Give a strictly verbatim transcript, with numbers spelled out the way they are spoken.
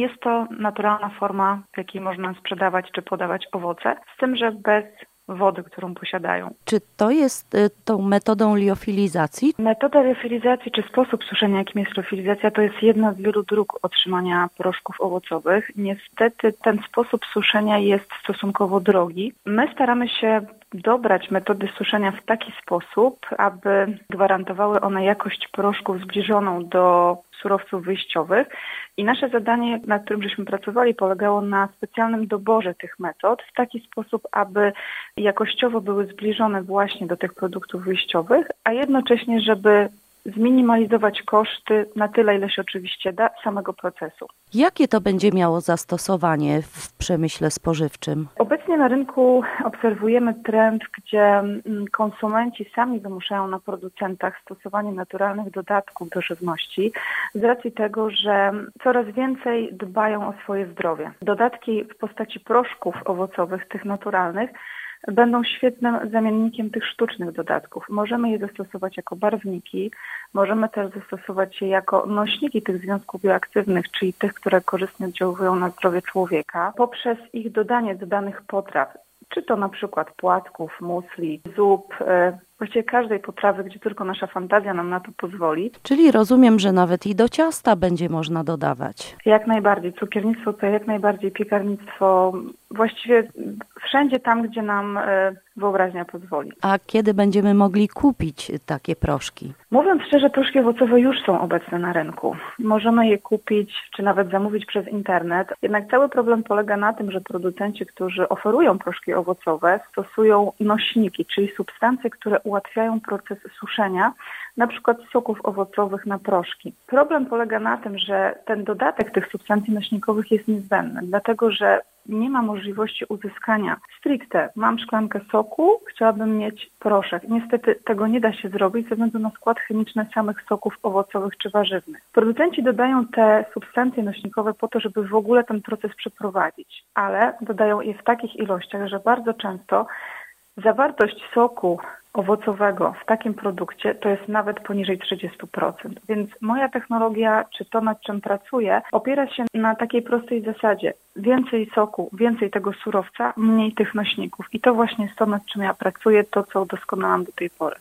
Jest to naturalna forma, w jakiej można sprzedawać czy podawać owoce, z tym, że bez wody, którą posiadają. Czy to jest y, tą metodą liofilizacji? Metoda liofilizacji czy sposób suszenia, jakim jest liofilizacja, to jest jedna z wielu dróg otrzymania proszków owocowych. Niestety ten sposób suszenia jest stosunkowo drogi. My staramy się dobrać metody suszenia w taki sposób, aby gwarantowały one jakość proszków zbliżoną do surowców wyjściowych i nasze zadanie, nad którym żeśmy pracowali, polegało na specjalnym doborze tych metod w taki sposób, aby jakościowo były zbliżone właśnie do tych produktów wyjściowych, a jednocześnie, żeby zminimalizować koszty na tyle, ile się oczywiście da samego procesu. Jakie to będzie miało zastosowanie w przemyśle spożywczym? Obecnie na rynku obserwujemy trend, gdzie konsumenci sami wymuszają na producentach stosowanie naturalnych dodatków do żywności z racji tego, że coraz więcej dbają o swoje zdrowie. Dodatki w postaci proszków owocowych, tych naturalnych, będą świetnym zamiennikiem tych sztucznych dodatków. Możemy je zastosować jako barwniki, możemy też zastosować je jako nośniki tych związków bioaktywnych, czyli tych, które korzystnie oddziałują na zdrowie człowieka, poprzez ich dodanie do danych potraw, czy to na przykład płatków, musli, zup, właściwie każdej potrawy, gdzie tylko nasza fantazja nam na to pozwoli. Czyli rozumiem, że nawet i do ciasta będzie można dodawać. Jak najbardziej. Cukiernictwo to jak najbardziej, piekarnictwo, właściwie wszędzie tam, gdzie nam wyobraźnia pozwoli. A kiedy będziemy mogli kupić takie proszki? Mówiąc szczerze, proszki owocowe już są obecne na rynku. Możemy je kupić, czy nawet zamówić przez internet. Jednak cały problem polega na tym, że producenci, którzy oferują proszki owocowe, stosują nośniki, czyli substancje, które ułatwiają proces suszenia, na przykład soków owocowych na proszki. Problem polega na tym, że ten dodatek tych substancji nośnikowych jest niezbędny, dlatego że nie ma możliwości uzyskania stricte. Mam szklankę soku, chciałabym mieć proszek. Niestety tego nie da się zrobić ze względu na skład chemiczny samych soków owocowych czy warzywnych. Producenci dodają te substancje nośnikowe po to, żeby w ogóle ten proces przeprowadzić, ale dodają je w takich ilościach, że bardzo często zawartość soku owocowego w takim produkcie to jest nawet poniżej trzydzieści procent. Więc moja technologia, czy to nad czym pracuję, opiera się na takiej prostej zasadzie. Więcej soku, więcej tego surowca, mniej tych nośników. I to właśnie jest to, nad czym ja pracuję, to co udoskonalam do tej pory.